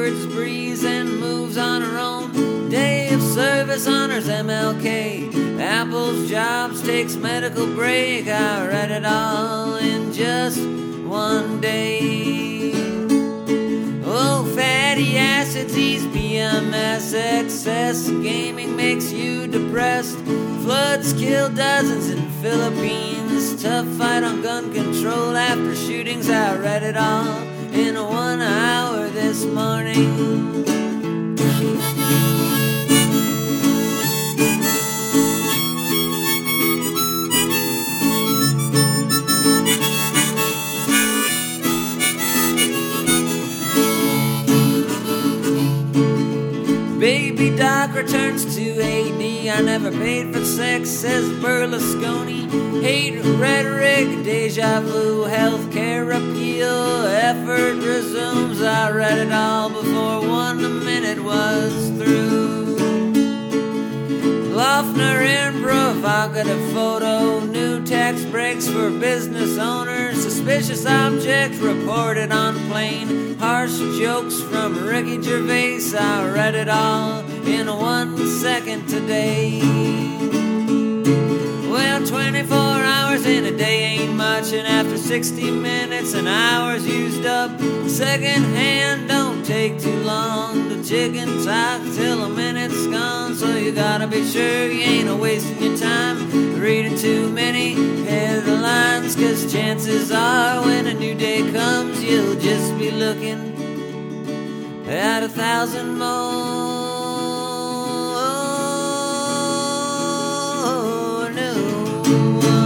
shepherd's breeze and moves on her own. Day of service honors MLK. Apple's jobs takes medical break. I read it all in just one day. Oh, fatty acids ease PMS excess. Gaming makes you depressed. Floods kill dozens in Philippines. Tough fight on gun control after shootings. I read it all in 1 hour this morning. Baby Doc returns to AD. I never paid for sex, says Berlusconi. Hate rhetoric, deja vu, healthcare repeal. Effort resumes. I read it all before 1 minute was through. Loeffner in provocative photo. New tax breaks for business owners. Suspicious object reported on plane. Harsh jokes from Ricky Gervais. I read it all in 1 second today. Well, 24 hours in a day ain't much, and after 60 minutes an hour's used up. Second hand don't take too long. The chicken talk till a minute's gone, so you gotta be sure you ain't wasting your time reading too many headlines, 'cause chances are when a new day comes you'll just be looking at 1,000 more. New